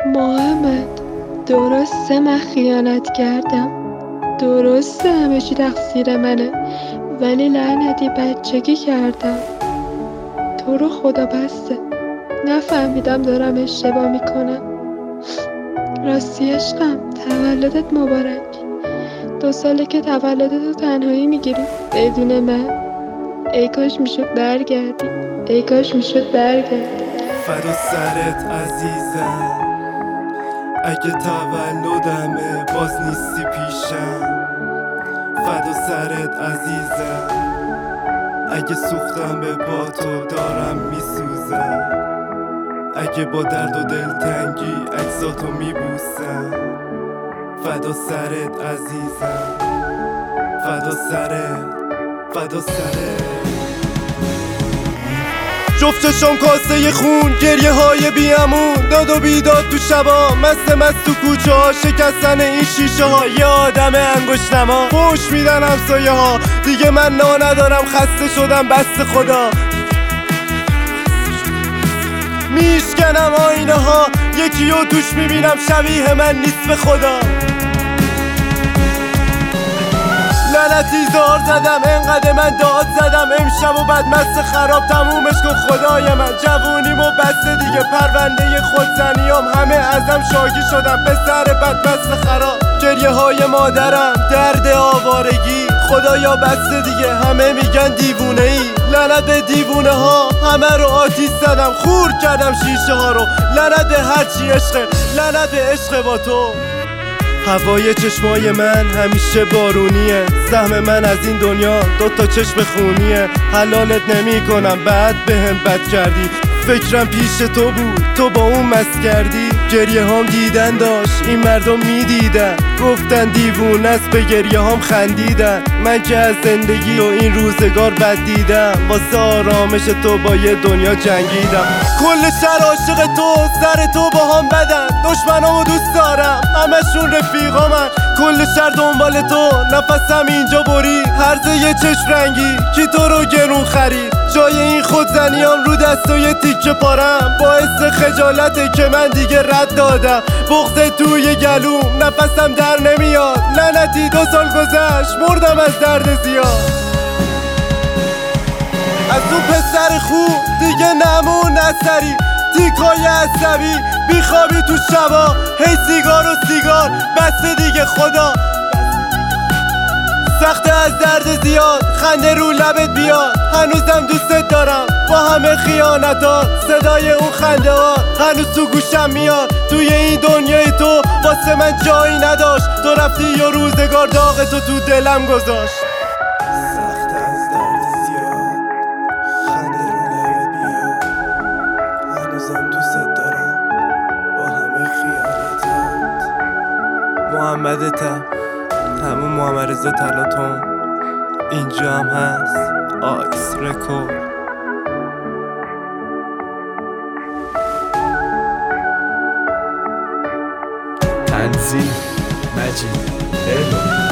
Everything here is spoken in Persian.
محمد، درسته من خیانت کردم، درسته همه چی تقصیر منه، ولی لعنتی بچگی کردم. تو رو خدا بسته، نفهمیدم دارم اشتباه میکنم. راستی عشقم، تولدت مبارک. 2 ساله که تولدتو تنهایی میگیری بدون من. ای کاش میشد برگردی، ای کاش میشد برگردی. فدا سرت عزیزم، اگه تولدمه باز نیستی پیشم. فدا سرت عزیزم، اگه سوختم به پا تو دارم میسوزم. اگه با درد و دلتنگی اجزاتو میبوسم. فدا سرت عزیزم، فدا سرت، فدا سرت. جفت چشم کاسه خون، گریه های بیامون، داد و بیداد تو شبا، مست تو کوچه ها، شکستن این شیشه ها. یه آدم انگشت نما فوش میدن همسایه ها. دیگه من ندارم، خسته شدم، بس خدا. میشکنم آینه ها، یکی رو توش میبینم شبیه من نیست به خدا. لعنتی زار زدم، انقدر من داد زدم امشب و بعد مست خراب تمومش کن خدای من. جوونیم و بسته دیگه، پرونده خودزنیام همه ازم شاکی شدم، به سر بد مست خراب. گریه های مادرم، درد آوارگی، خدایا بسته دیگه، همه میگن دیوونه ای. لعنت به دیوونه ها، همه رو آتیش زدم، خور کردم شیشه ها رو. لعنت به هرچی عشقه، لعنت به عشق با تو. هوای چشمای من همیشه بارونیه، سهم من از این دنیا 2 چشم خونیه. حلالت نمی کنم، بعد بهم بد کردی، فکرم پیش تو بود، تو با اون مست کردی. گریه هام دیدن داشت، این مردم میدیدن، گفتن دیوونه است، به گریه هام خندیدن. من که از زندگی و این روزگار بد دیدم، واسه آرامش تو با یه دنیا جنگیدم. کل شهر عاشق تو، سر تو با هم بدن، دشمنامو دوست دارم، همشون رفیقامن. کل شهر دنبال تو، نفسم اینجا برید، هرزه یه چشم رنگی کی تو رو گرون خرید. جای این خودزنیام رو دستای تیکه پارم، باعث خجالته که من دیگه رد دادم. بغض توی گلوم، نفسم در نمیاد، لعنتی 2 سال گذشت، مردم از درد زیاد. از اون پسر خوب دیگه نمون اثری، تیکای عصبی، بیخوابی تو شبا، هی سیگار و سیگار، بسته دیگه خدا. سخته از درد زیاد، خنده رو لبت بیاد، هنوزم دوستت دارم با همه خیانتات. صدای اون خنده ها هنوز تو گوشم میاد، توی این دنیای تو واسه من جایی نداشت. تو رفتی یا روزگار داغ تو دلم گذاشت. سخته از درد زیاد، خنده رو لبت بیاد، هنوزم دوستت دارم با همه خیانتات. محمدتم، همون محمد رضا تلاطم، اینجا هم هست آیس رکورد. تنظیم مجید الو.